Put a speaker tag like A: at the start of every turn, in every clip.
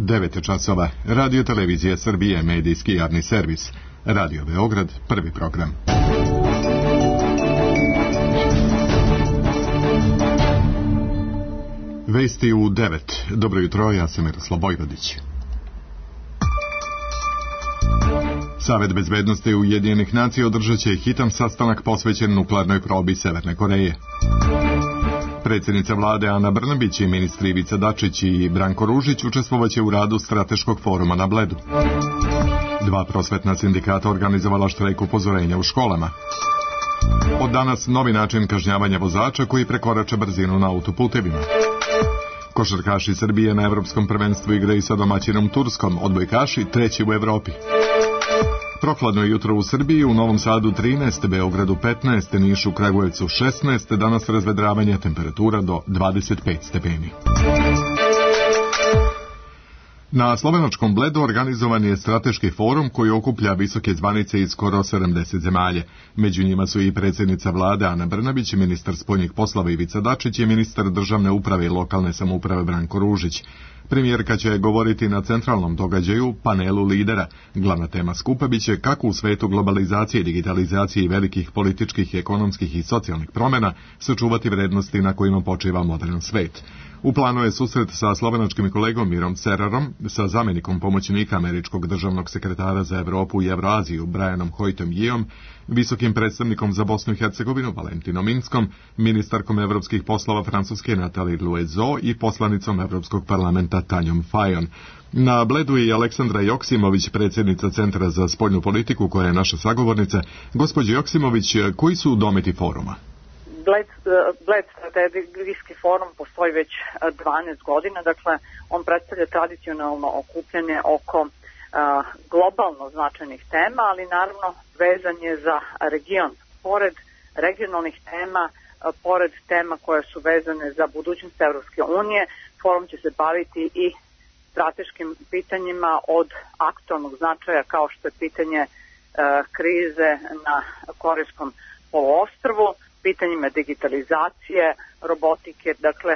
A: 9 časova. Radio Televizija Srbije, medijski javni servis. Radio Beograd, prvi program. Vesti u 9. Dobro jutro, ja sam Miroslav Vojvodić. Savet bezbednosti Ujedinjenih nacija održat će hitan sastanak posvećen nuklearnoj probi Severne Koreje. Predsjednica vlade Ana Brnabić i ministri Ivica Dačić i Branko Ružić učestvovaće u radu strateškog foruma na Bledu. 2 prosvetna sindikata organizovala štrajk upozorenja u školama. Od danas novi način kažnjavanja vozača koji prekorače brzinu na autoputevima. Košarkaši Srbije na Evropskom prvenstvu igraju sa domaćinom Turskom, odbojkaši treći u Evropi. Prohladno je jutro u Srbiji, u Novom Sadu 13, Beogradu 15, Nišu, Kragujevcu 16, danas razvedravanje, temperatura do 25 stepeni. Na slovenačkom Bledu organizovan je strateški forum koji okuplja visoke zvanice iz skoro 70 zemalja. Među njima su i predsjednica vlade Ana Brnabić, ministar spoljnih poslova Ivica Dačić i ministar državne uprave i lokalne samouprave Branko Ružić. Premijerka će govoriti na centralnom događaju, panelu lidera. Glavna tema skupa biće kako u svetu globalizacije, digitalizacije i velikih političkih, ekonomskih i socijalnih promjena sačuvati vrednosti na kojima počiva modern svet. U planu je susret sa slovenačkim kolegom Mirom Cerarom, sa zamjenikom pomoćnika američkog državnog sekretara za Evropu i Evroaziju Brianom Hoytom-Jiom, visokim predstavnikom za Bosnu i Hercegovinu Valentinom Minskom, ministarkom evropskih poslova Francuske Nathalie Loiseau i poslanicom Evropskog parlamenta Tanjom Fajon. Na Bledu je Aleksandra Joksimović, predsjednica Centra za spoljnu politiku, koja je naša sagovornica. Gospođo Joksimović, koji su dometi foruma?
B: Bled strategijski forum postoji već 12 godina, dakle on predstavlja tradicionalno okupljanje oko globalno značajnih tema, ali naravno vezan je za region. Pored regionalnih tema, pored tema koje su vezane za budućnost Evropske unije, forum će se baviti i strateškim pitanjima od aktualnog značaja kao što je pitanje krize na Korejskom poluostrvu, pitanjima digitalizacije, robotike, dakle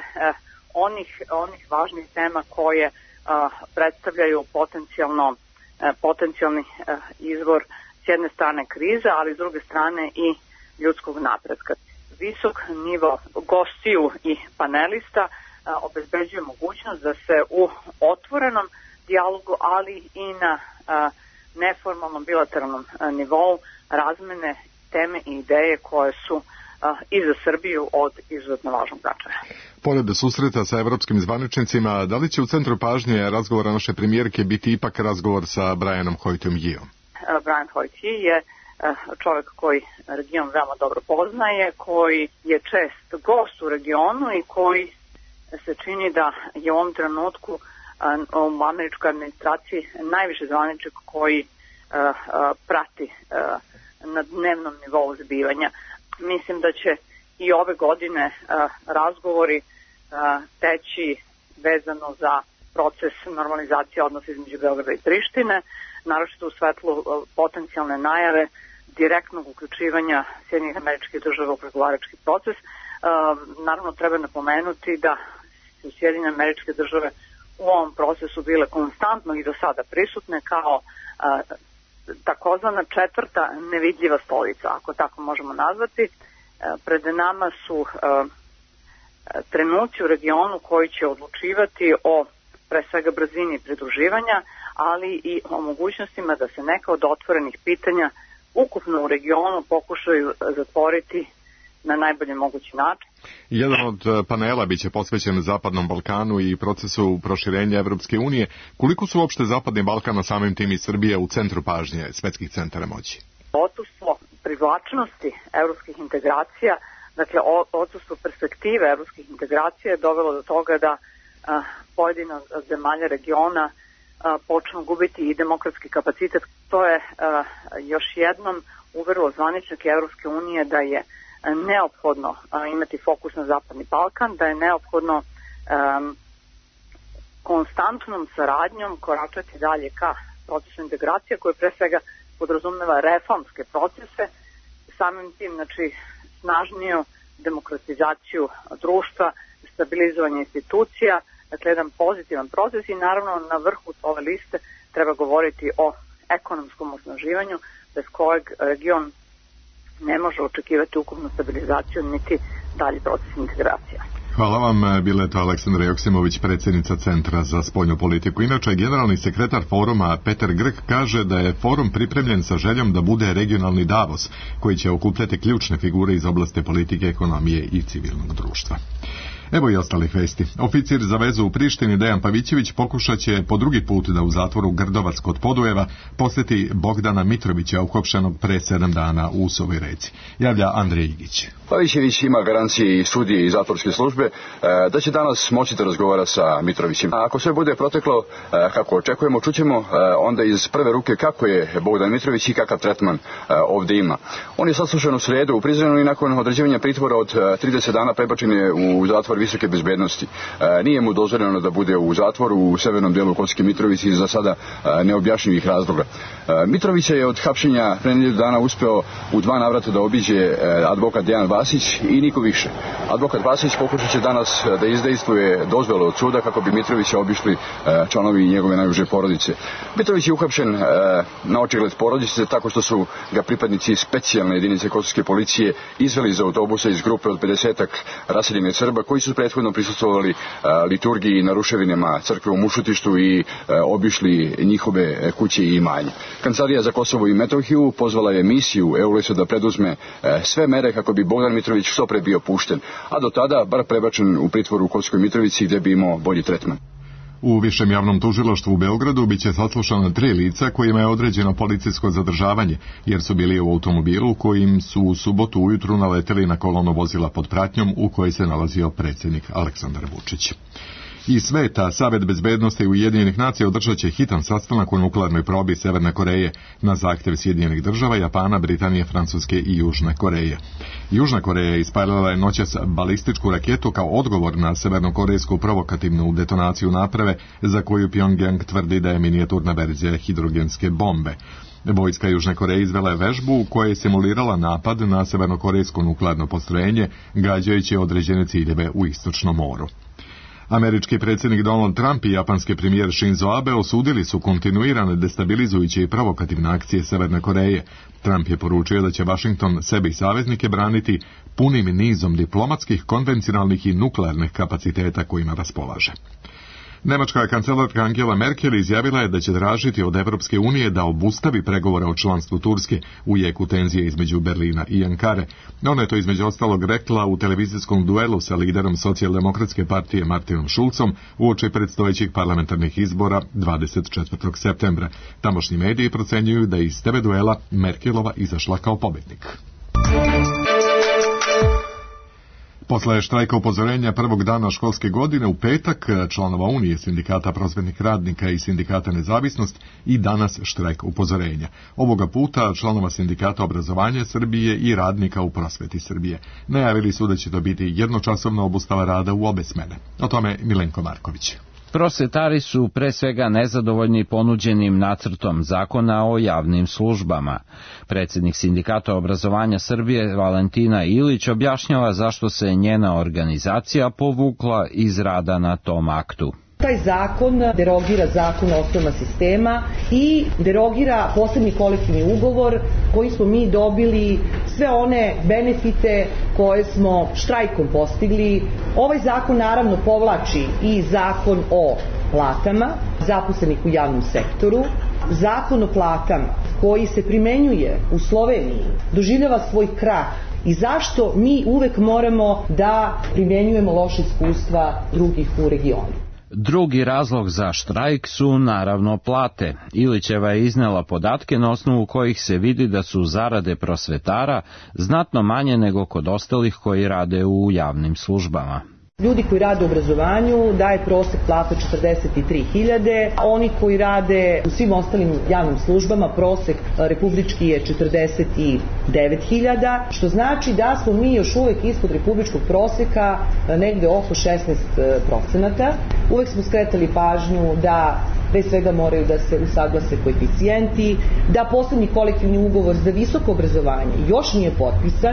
B: onih važnih tema koje predstavljaju potencijalni izvor s jedne strane krize, ali s druge strane i ljudskog napretka. Visok nivo gostiju i panelista obezbeđuje mogućnost da se u otvorenom dijalogu, ali i na neformalnom bilateralnom nivou razmene teme i ideje koje su i za Srbiju od izuzetno važnog značaja.
A: Pored susreta sa evropskim zvaničnicima, da li će u centru pažnje razgovora naše premijerke biti ipak razgovor sa Brianom Hoytom-Jiom?
B: Brian Hoyt-Ji je čovjek koji region veoma dobro poznaje, koji je čest gost u regionu i koji se čini da je u ovom trenutku u američkoj administraciji najviše zvaničnik koji prati na dnevnom nivou zbivanja. Mislim da će i ove godine razgovori teći vezano za proces normalizacije odnosa između Beograda i Prištine, naročito u svetlu potencijalne najave direktnog uključivanja Sjedinjenih Američkih Država u pregovarački proces. Naravno treba napomenuti da su Sjedinjene Američke Države u ovom procesu bile konstantno i do sada prisutne kao takozvana četvrta nevidljiva stolica, ako tako možemo nazvati. Pred nama su trenuci u regionu koji će odlučivati o pre svega brzini pridruživanja, ali i o mogućnostima da se neka od otvorenih pitanja ukupno u regionu pokušaju zatvoriti na najbolji mogući način.
A: Jedan od panela biće posvećen Zapadnom Balkanu i procesu proširenja Evropske unije. Koliko su uopšte Zapadni Balkan, a samim tim i Srbija, u centru pažnje svetskih centara moći?
B: Odsustvo privlačnosti evropskih integracija, dakle odsustvo perspektive evropskih integracija je dovelo do toga da pojedina zemalja regiona počnu gubiti i demokratski kapacitet. To je još jednom uverilo zvaničnike Evropske unije da je neophodno imati fokus na Zapadni Balkan, da je neophodno konstantnom saradnjom koračati dalje ka procesu integracije koje pre svega podrazumeva reformske procese, samim tim znači snažniju demokratizaciju društva, stabilizovanje institucija, dakle jedan pozitivan proces i naravno na vrhu ove liste treba govoriti o ekonomskom osnaživanju bez kojeg region ne može očekivati ukupnu stabilizaciju niti dalji proces integracija.
A: Hvala vam, bila je to Aleksandra Joksimović, predsjednica Centra za spoljnu politiku. Inače, generalni sekretar foruma Peter Grk kaže da je forum pripremljen sa željom da bude regionalni Davos, koji će okupljati ključne figure iz oblasti politike, ekonomije i civilnog društva. Evo i ostalih vesti. Oficir za vezu u Prištini Dejan Pavićević pokušat će po drugi put da u zatvoru Grdovac kod Podujeva posjeti Bogdana Mitrovića, uhapšenog pre 7 dana u Usovoj Reci. Javlja Andrej Igić.
C: Pavićević ima garancije i sudije i zatvorske službe da će danas moći da razgovara sa Mitrovićem. Ako sve bude proteklo kako očekujemo, čućemo onda iz prve ruke kako je Bogdan Mitrović i kakav tretman ovdje ima. On je saslušan u srijedu u Prizrenu i nakon određivanja pritvora od 30 dana prebačen je u zatvor visoke bezbednosti. Nije mu dozvoljeno da bude u zatvoru u severnom dijelu Kosovske Mitrovice iz za sada neobjašnjivih razloga. Mitrovića je od hapšenja pre nedelju dana uspeo u 2 navrata da obiđe advokat Dejan Vasić i niko više. Advokat Vasić pokušat će danas da izdejstvuje dozvolu od suda kako bi Mitrovića obišli članovi njegove najuže porodice. Mitrović je uhapšen na očigled porodice tako što su ga pripadnici specijalne jedinice kosovske policije izveli iz autobusa iz grupe od 50-ak raseljene Srba koji su prethodno prisustvovali liturgiji na ruševinama crkve u Mušutištu i obišli njihove kuće i imanje. Kancelarija za Kosovo i Metohiju pozvala je misiju EULEX-a da preduzme sve mere kako bi Bogdan Mitrović što pre bio pušten, a do tada bar prebačen u pritvor u Kosovskoj Mitrovici gdje bi imao bolji tretman.
A: U Višem javnom tužilaštvu u Beogradu biće saslušano 3 lica kojima je određeno policijsko zadržavanje, jer su bili u automobilu kojim su u subotu ujutru naleteli na kolonu vozila pod pratnjom u kojoj se nalazio predsjednik Aleksandar Vučić. Iz sveta, Savet bezbednosti Ujedinjenih nacija održat će hitan sastanak o nuklearnoj probi Severne Koreje na zahtjev Sjedinjenih država, Japana, Britanije, Francuske i Južne Koreje. Južna Koreja ispalila je noćas balističku raketu kao odgovor na severnokorejsku provokativnu detonaciju naprave za koju Pyongyang tvrdi da je minijaturna verzija hidrogenske bombe. Vojska Južne Koreje izvela je vežbu koja je simulirala napad na severnokorejsko nuklearno postrojenje, gađajući određene ciljeve u Istočnom moru. Američki predsjednik Donald Trump i japanski premijer Shinzo Abe osudili su kontinuirane destabilizujuće i provokativne akcije Severne Koreje. Trump je poručio da će Washington sebe i saveznike braniti punim nizom diplomatskih, konvencionalnih i nuklearnih kapaciteta kojima raspolaže. Nemačka kancelarka Angela Merkel izjavila je da će tražiti od Evropske unije da obustavi pregovore o članstvu Turske u jeku tenzije između Berlina i Ankare. Ona je to između ostalog rekla u televizijskom duelu sa liderom Socijaldemokratske partije Martinom Schulzom uoči predstojećih parlamentarnih izbora 24. septembra. Tamošnji mediji procenjuju da je iz TV duela Merkelova izašla kao pobjednik. Posle štrajka upozorenja prvog dana školske godine u petak članova Unije sindikata prosvetnih radnika i sindikata Nezavisnost i danas štrajk upozorenja. Ovoga puta članova sindikata obrazovanja Srbije i radnika u prosveti Srbije. Najavili su da će to biti jednočasovna obustava rada u obe smene. O tome Milenko Marković.
D: Prosvetari su pre svega nezadovoljni ponuđenim nacrtom zakona o javnim službama. Predsjednik sindikata obrazovanja Srbije Valentina Ilić objašnjava zašto se njena organizacija povukla iz rada na tom aktu.
E: Taj zakon derogira zakon o osnovama sistema i derogira posebni kolektivni ugovor koji smo mi dobili, sve one benefite koje smo štrajkom postigli. Ovaj zakon naravno povlači i zakon o platama zaposlenih u javnom sektoru. Zakon o platama koji se primenjuje u Sloveniji doživljava svoj krah. I zašto mi uvek moramo da primjenjujemo loše iskustva drugih u regionu?
D: Drugi razlog za štrajk su naravno plate. Ilićeva je iznela podatke na osnovu kojih se vidi da su zarade prosvetara znatno manje nego kod ostalih koji rade u javnim službama.
E: Ljudi koji rade u obrazovanju daje prosek plata 43.000, a oni koji rade u svim ostalim javnim službama prosek republički je 49.000, što znači da smo mi još uvek ispod republičkog proseka negde oko 16%. Uvek smo skretali pažnju da pre svega moraju da se usaglase koeficijenti, da posebni kolektivni ugovor za visoko obrazovanje još nije potpisan.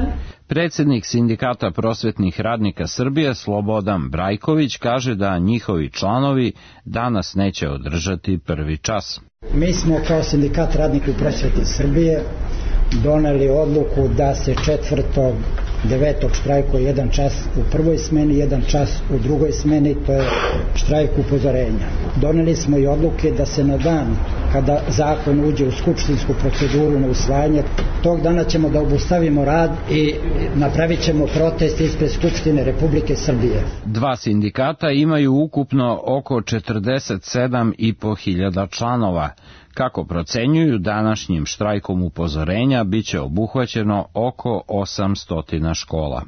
D: Predsjednik Sindikata prosvetnih radnika Srbije Slobodan Brajković kaže da njihovi članovi danas neće održati prvi čas.
F: Mi smo kao Sindikat radnika u prosveti Srbije doneli odluku da se 4.9. štrajkuje 1 čas u prvoj smeni, 1 čas u drugoj smeni, to je štrajk upozorenja. Doneli smo i odluke da se na dan kada zakon uđe u skupštinsku proceduru na usvajanje, tog dana ćemo da obustavimo rad i napravit ćemo protest ispred Skupštine Republike Srbije.
D: Dva sindikata imaju ukupno oko 47.500 članova. Kako procenjuju, današnjim štrajkom upozorenja biće obuhvaćeno oko 800 škola.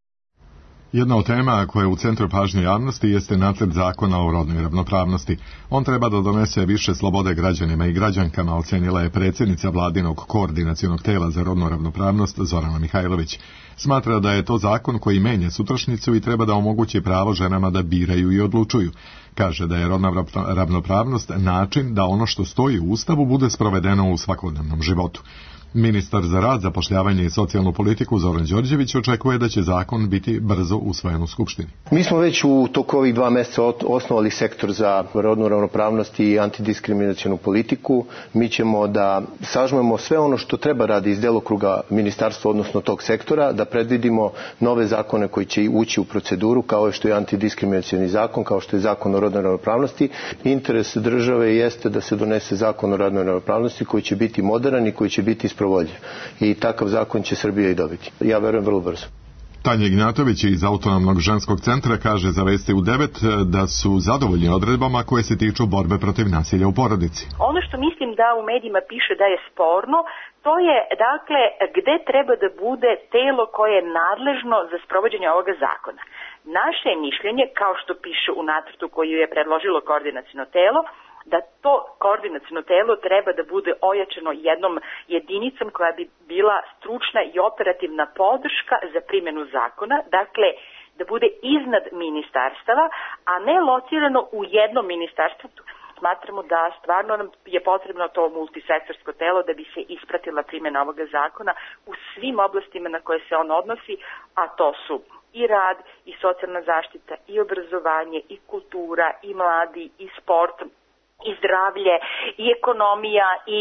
A: Jedna od tema koja je u centru pažnje javnosti jeste nacrt zakona o rodnoj ravnopravnosti. On treba da donese više slobode građanima i građankama, ocenila je predsjednica vladinog koordinacionog tela za rodnu ravnopravnost Zorana Mihajlović. Smatra da je to zakon koji menja sutrašnjicu i treba da omogući pravo ženama da biraju i odlučuju. Kaže da je rodna ravnopravnost način da ono što stoji u Ustavu bude sprovedeno u svakodnevnom životu. Ministar za rad, zapošljavanje i socijalnu politiku Zoran Đorđević očekuje da će zakon biti brzo usvojen u Skupštini.
G: Mi smo već u toku ovih 2 mjeseca osnovali sektor za rodnu ravnopravnost i antidiskriminacionu politiku. Mi ćemo da sažmemo sve ono što treba radi iz delokruga ministarstva, odnosno tog sektora, da predvidimo nove zakone koji će ući u proceduru, kao što je antidiskriminacioni zakon, kao što je zakon o rodnoj ravnopravnosti. Interes države jeste da se donese zakon o rodnoj ravnopravnosti koji će biti moderan i koji će biti isprovoljiv. I takav zakon će Srbija i dobiti. Ja verujem vrlo brzo.
A: Tanja Ignjatović iz Autonomnog ženskog centra kaže za Vesti u 9 da su zadovoljni odredbama koje se tiču borbe protiv nasilja u porodici.
H: Ono što mislim da u medijima piše da je sporno, to je dakle gde treba da bude telo koje je nadležno za sprovođenje ovoga zakona. Naše je mišljenje, kao što piše u nacrtu koji je predložilo koordinaciono telo, da to koordinaciono telo treba da bude ojačano jednom jedinicom koja bi bila stručna i operativna podrška za primjenu zakona, dakle da bude iznad ministarstava, a ne locirano u jednom ministarstvu. Smatramo da stvarno nam je potrebno to multisektorsko telo da bi se ispratila primjena ovoga zakona u svim oblastima na koje se on odnosi, a to su i rad, i socijalna zaštita, i obrazovanje, i kultura, i mladi, i sport, i zdravlje, i ekonomija, i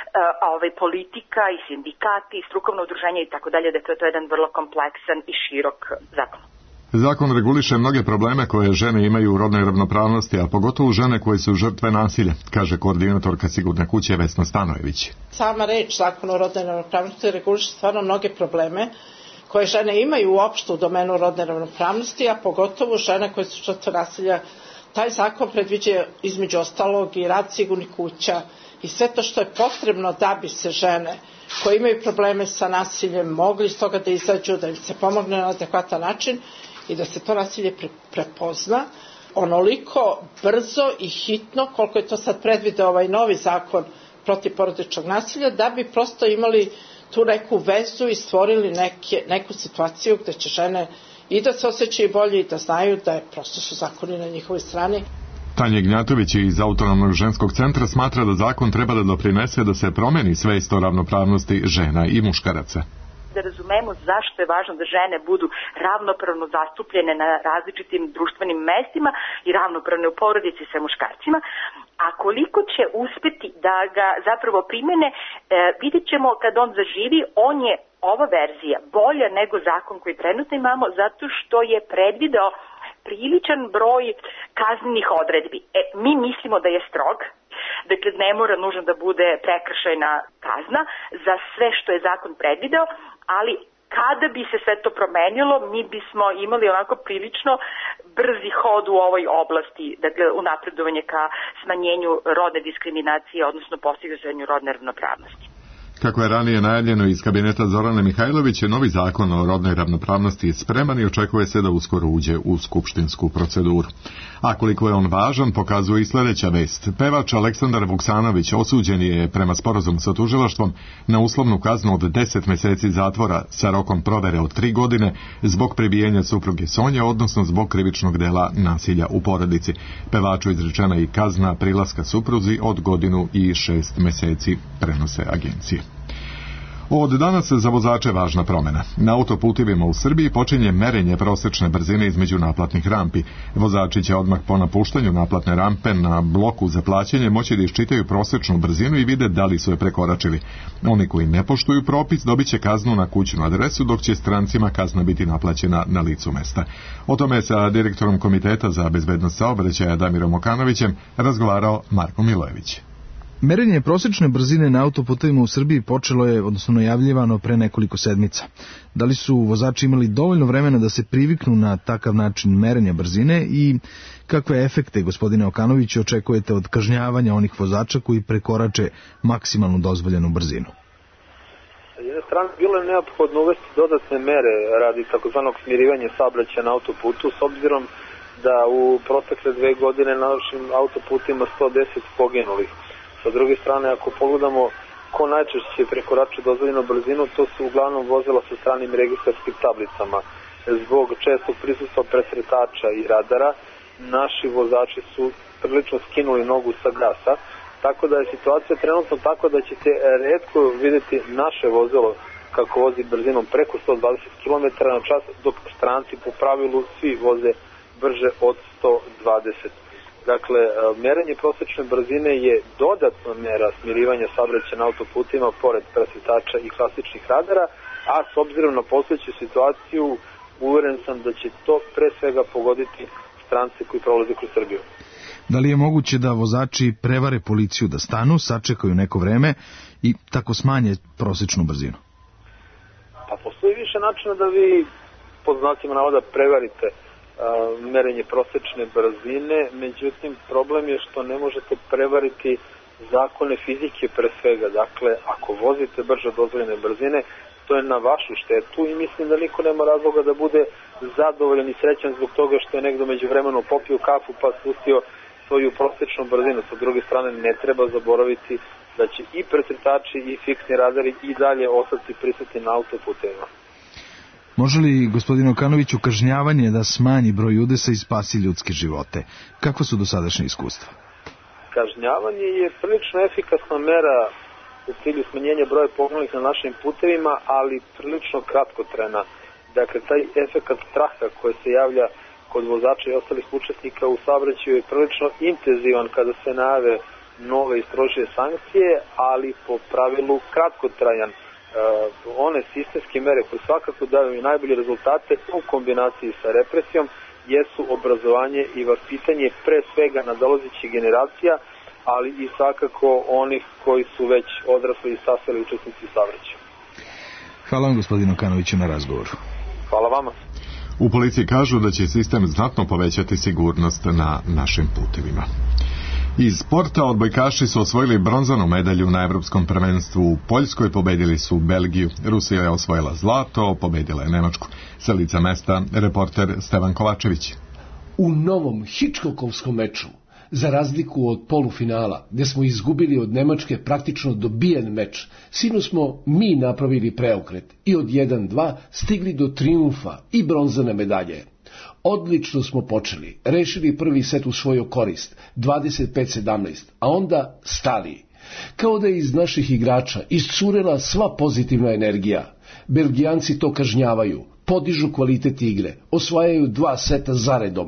H: politika, i sindikati, i strukovno udruženje i tako dalje. Dakle, to je jedan vrlo kompleksan i širok zakon.
A: Zakon reguliše mnoge probleme koje žene imaju u rodnoj ravnopravnosti, a pogotovo žene koje su žrtve nasilja, kaže koordinatorka Sigurne kuće Vesna Stanojević.
I: Sama reč zakon o rodnoj ravnopravnosti reguliše stvarno mnoge probleme koje žene imaju uopšte u domenu rodne ravnopravnosti, a pogotovo žene koje su žrtve nasilja. Taj zakon predviđa između ostalog i rad sigurnih kuća i sve to što je potrebno da bi se žene koje imaju probleme sa nasiljem mogli iz toga da izađu, da im se pomogne na adekvatan način i da se to nasilje prepozna onoliko brzo i hitno koliko je to sad predvideo ovaj novi zakon protiv porodičnog nasilja, da bi prosto imali tu neku vezu i stvorili neku situaciju gde će žene i da se osjećaju bolje i da znaju da je prosto su zakoni na njihovoj strani.
A: Tanja Ignjatović iz Autonomnog ženskog centra smatra da zakon treba da doprinese da se promeni svest o ravnopravnosti žena i muškaraca.
H: Da razumemo zašto je važno da žene budu ravnopravno zastupljene na različitim društvenim mestima i ravnopravne u porodici sa muškarcima, a koliko će uspeti da ga zapravo primene, vidjet ćemo kad on zaživi. On je, ova verzija, bolja nego zakon koji trenutno imamo, zato što je predvideo priličan broj kaznenih odredbi. Mi mislimo da je strog, dakle ne mora nužno da bude prekršajna kazna za sve što je zakon predvideo, ali kada bi se sve to promenilo, mi bismo imali onako prilično brzi hod u ovoj oblasti, dakle u napredovanje ka smanjenju rodne diskriminacije, odnosno postizanju rodne ravnopravnosti.
A: Kako je ranije najavljeno iz kabineta Zorane Mihajlović, novi zakon o rodnoj ravnopravnosti je spreman i očekuje se da uskoro uđe u skupštinsku proceduru. A koliko je on važan, pokazuje i sljedeća vest. Pevač Aleksandar Vuksanović osuđen je prema sporazumu sa tužilaštvom na uslovnu kaznu od 10 mjeseci zatvora sa rokom provere od 3 godine zbog prebijanja supruge Sonje, odnosno zbog krivičnog dela nasilja u porodici. Pevaču izrečena i kazna prilaska supruzi od 1 godinu i 6 mjeseci, prenose agencije. Od danas za vozače važna promjena. Na autoputevima u Srbiji počinje merenje prosječne brzine između naplatnih rampi. Vozači će odmah po napuštanju naplatne rampe na bloku za plaćanje moći da iščitaju prosječnu brzinu i vide da li su je prekoračili. Oni koji ne poštuju propis dobit će kaznu na kućnu adresu, dok će strancima kazna biti naplaćena na licu mesta. O tome je sa direktorom Komiteta za bezbednost saobraćaja Damirom Okanovićem razgovarao Marko Milojević.
J: Merenje prosječne brzine na autoputevima u Srbiji počelo je, odnosno najavljivano, pre nekoliko sedmica. Da li su vozači imali dovoljno vremena da se priviknu na takav način merenja brzine i kakve efekte, gospodine Okanović, očekujete od kažnjavanja onih vozača koji prekorače maksimalnu dozvoljenu brzinu?
K: S jedne strane, bilo je neophodno uvesti dodatne mere radi takozvanog smirivanja saobraćaja na autoputu, s obzirom da u protekle 2 godine na našim autoputima 110 poginulih. Sa druge strane, ako pogledamo ko najčešće prekoračuje dozvoljenu brzinu, to su uglavnom vozila sa stranim registarskim tablicama. Zbog čestog prisustva presretača i radara, naši vozači su prilično skinuli nogu sa gasa, tako da je situacija trenutno tako da ćete retko vidjeti naše vozilo kako vozi brzinom preko 120 km na čas, dok stranci po pravilu svi voze brže od 120. Dakle, merenje prosječne brzine je dodatna mera smirivanja saobraćaja na autoputima pored presretača i klasičnih radara, a s obzirom na postojeću situaciju uveren sam da će to pre svega pogoditi strance koji prolaze kroz Srbiju.
J: Da li je moguće da vozači prevare policiju da stanu, sačekaju neko vreme i tako smanje prosječnu brzinu?
K: Pa postoji više načina da vi, pod znacima navoda, prevarite merenje prosječne brzine, međutim problem je što ne možete prevariti zakone fizike pre svega. Dakle, ako vozite brže od dozvoljene brzine, to je na vašu štetu i mislim da niko nema razloga da bude zadovoljan i srećan zbog toga što je negdje među vremenu popio kafu pa spustio svoju prosječnu brzinu. Sa druge strane, ne treba zaboraviti da će i presretači i fiksni radari i dalje ostati prisutni na autoputevima.
J: Može li, gospodine Okanoviću, kažnjavanje da smanji broj udesa i spasi ljudske živote? Kakva su dosadašnje iskustva?
K: Kažnjavanje je prilično efikasna mera u cilju smanjenja broja poginulih na našim putevima, ali prilično kratkotrajna. Dakle, taj efekat straha koji se javlja kod vozača i ostalih učesnika u saobraćaju je prilično intenzivan kada se najave nove i strožije sankcije, ali po pravilu kratkotrajan. One sistemske mere koje svakako daju i najbolje rezultate u kombinaciji sa represijom jesu obrazovanje i vaspitanje pre svega nadolazećih generacija, ali i svakako onih koji su već odrasli i stasali učesnici saobraćaja.
J: Hvala vam, gospodinu Okanoviću, na razgovoru.
K: Hvala vama.
A: U policiji kažu da će sistem znatno povećati sigurnost na našim putevima. Iz sporta odbojkaši su osvojili bronzanu medalju na Evropskom prvenstvu u Poljskoj, pobedili su Belgiju. Rusija je osvojila zlato, pobedila je Nemačku. Sa lica mesta reporter Stevan Kovačević.
L: U novom Hitchcockovskom meču, za razliku od polufinala, gdje smo izgubili od Nemačke praktično dobijen meč, sinu smo mi napravili preokret i od 1-2 stigli do trijumfa i bronzane medalje. Odlično smo počeli, rešili prvi set u svoju korist, 25-17, a onda stali. Kao da je iz naših igrača iscurela sva pozitivna energija. Belgijanci to kažnjavaju, podižu kvalitet igre, osvajaju 2 seta zaredom,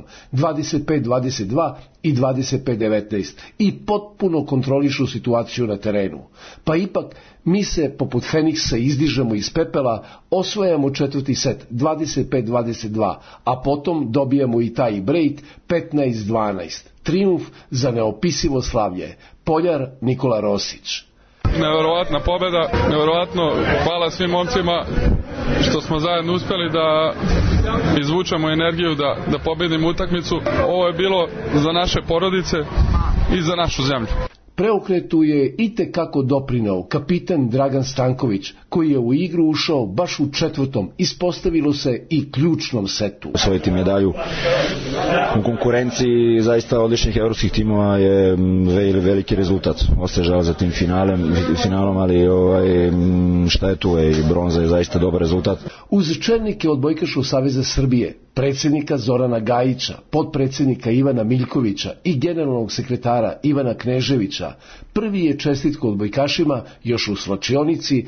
L: 25-22 i 25-19 i potpuno kontrolišu situaciju na terenu. Pa ipak mi se poput Feniksa izdižemo iz pepela, osvajamo 4. set 25-22, a potom dobijamo i taj break 15-12. Trijumf za neopisivo slavlje. Poljar Nikola Rosić.
M: Neverovatna pobjeda, neverovatno, hvala svim momcima što smo zajedno uspjeli da izvučemo energiju, da pobjedimo utakmicu. Ovo je bilo za naše porodice i za našu zemlju.
L: Preokretu je itekako doprineo kapitan Dragan Stanković, koji je u igru ušao baš u 4. ispostavilo se i ključnom setu.
N: Osvojiti medalju u konkurenciji zaista odličnih evropskih timova je veliki rezultat. Ostaje žal za tim finalom, ali šta je tu, bronza je zaista dobar rezultat.
L: Uz čelnike odbojkaškog saveza Srbije, predsjednika Zorana Gajića, potpredsjednika Ivana Miljkovića i generalnog sekretara Ivana Kneževića, prvi je čestitku odbojkašima još u slačionici uputio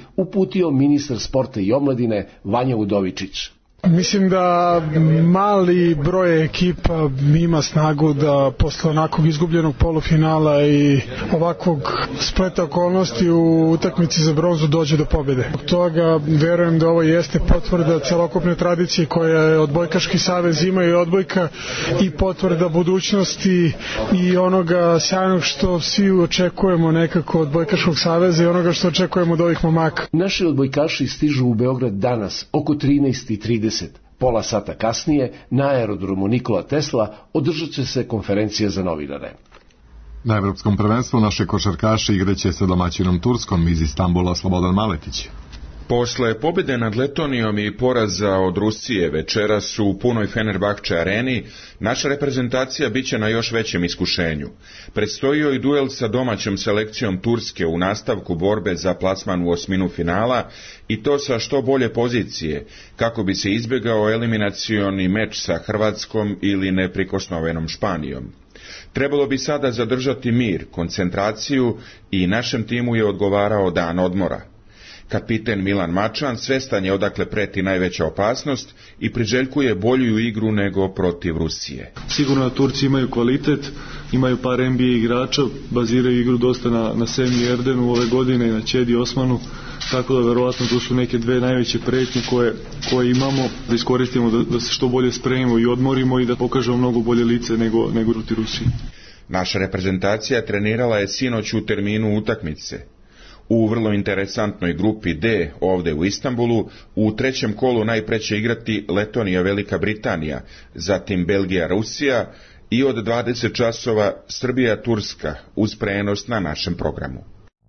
L: uputio ministar sporta i omladine Vanja Udovičić.
O: Mislim da mali broj ekipa ima snagu da posle onakvog izgubljenog polufinala i ovakvog spleta okolnosti u utakmici za bronzu dođe do pobjede. Zbog toga verujem da ovo jeste potvrda celokupne tradicije koja je Odbojkaški savez ima i odbojka i potvrda budućnosti i onoga sjajnog što svi očekujemo nekako od Odbojkaškog saveza i onoga što očekujemo od ovih momaka.
L: Naši odbojkaši stižu u Beograd danas oko 13:30. Pola sata kasnije na aerodromu Nikola Tesla održat će se konferencija za novinare.
A: Na evropskom prvenstvu naše košarkaše igraće sa domaćinom Turskom iz Istanbula Slobodan Maletić.
P: Posle pobjede nad Letonijom i poraza od Rusije večeras u punoj Fenerbahče areni, naša reprezentacija biće na još većem iskušenju. Predstojio i duel sa domaćom selekcijom Turske u nastavku borbe za plasman u osminu finala i to sa što bolje pozicije, kako bi se izbjegao eliminacioni meč sa Hrvatskom ili neprikosnovenom Španijom. Trebalo bi sada zadržati mir, koncentraciju i našem timu je odgovarao dan odmora. Kapiten Milan Mačan svestan je odakle preti najveća opasnost i priželjkuje bolju igru nego protiv Rusije.
Q: Sigurno da Turci imaju kvalitet, imaju par NBA igrača, baziraju igru dosta na Semi Erdenu ove godine i na Čedi Osmanu, tako da verovatno to su neke dve najveće pretnje koje imamo, da iskoristimo da se što bolje spremimo i odmorimo i da pokažemo mnogo bolje lice nego protiv Rusije.
P: Naša reprezentacija trenirala je sinoć u terminu utakmice. U vrlo interesantnoj grupi D ovdje u Istanbulu u trećem kolu najpre će igrati Letonija, Velika Britanija, zatim Belgija, Rusija i od 20 časova Srbija, Turska uz prenos na našem programu.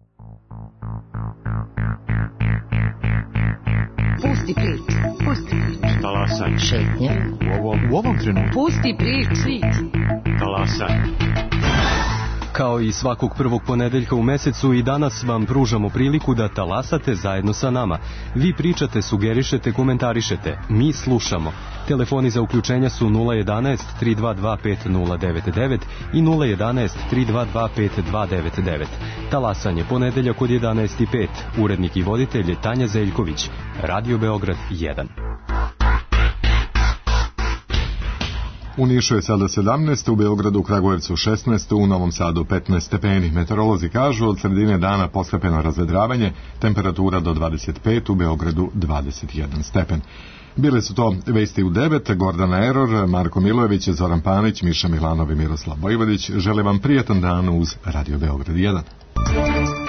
R: Pusti prič, pusti prič. Talasaj. Šetnje. U ovom trenutku. Pusti prič. Talasaj.
S: Kao i svakog prvog ponedeljka u mesecu i danas vam pružamo priliku da talasate zajedno sa nama. Vi pričate, sugerišete, komentarišete. Mi slušamo. Telefoni za uključenja su 011 322 5099 i 011 322 5299. Talasanje ponedeljak od 11:05. Urednik i voditelj je Tanja Zeljković. Radio Beograd 1.
A: U Nišu je sada 17, u Beogradu, Kragujevcu 16, u Novom Sadu 15 stepeni. Meteorolozi kažu od sredine dana postepeno razvedravanje, temperatura do 25, u Beogradu 21 stepen. Bile su to vesti u 9, Gordana Eror, Marko Milojević, Zoran Panić, Miša Milanov i Miroslav Vojvodić. Želim vam prijatan dan uz Radio Beograd 1.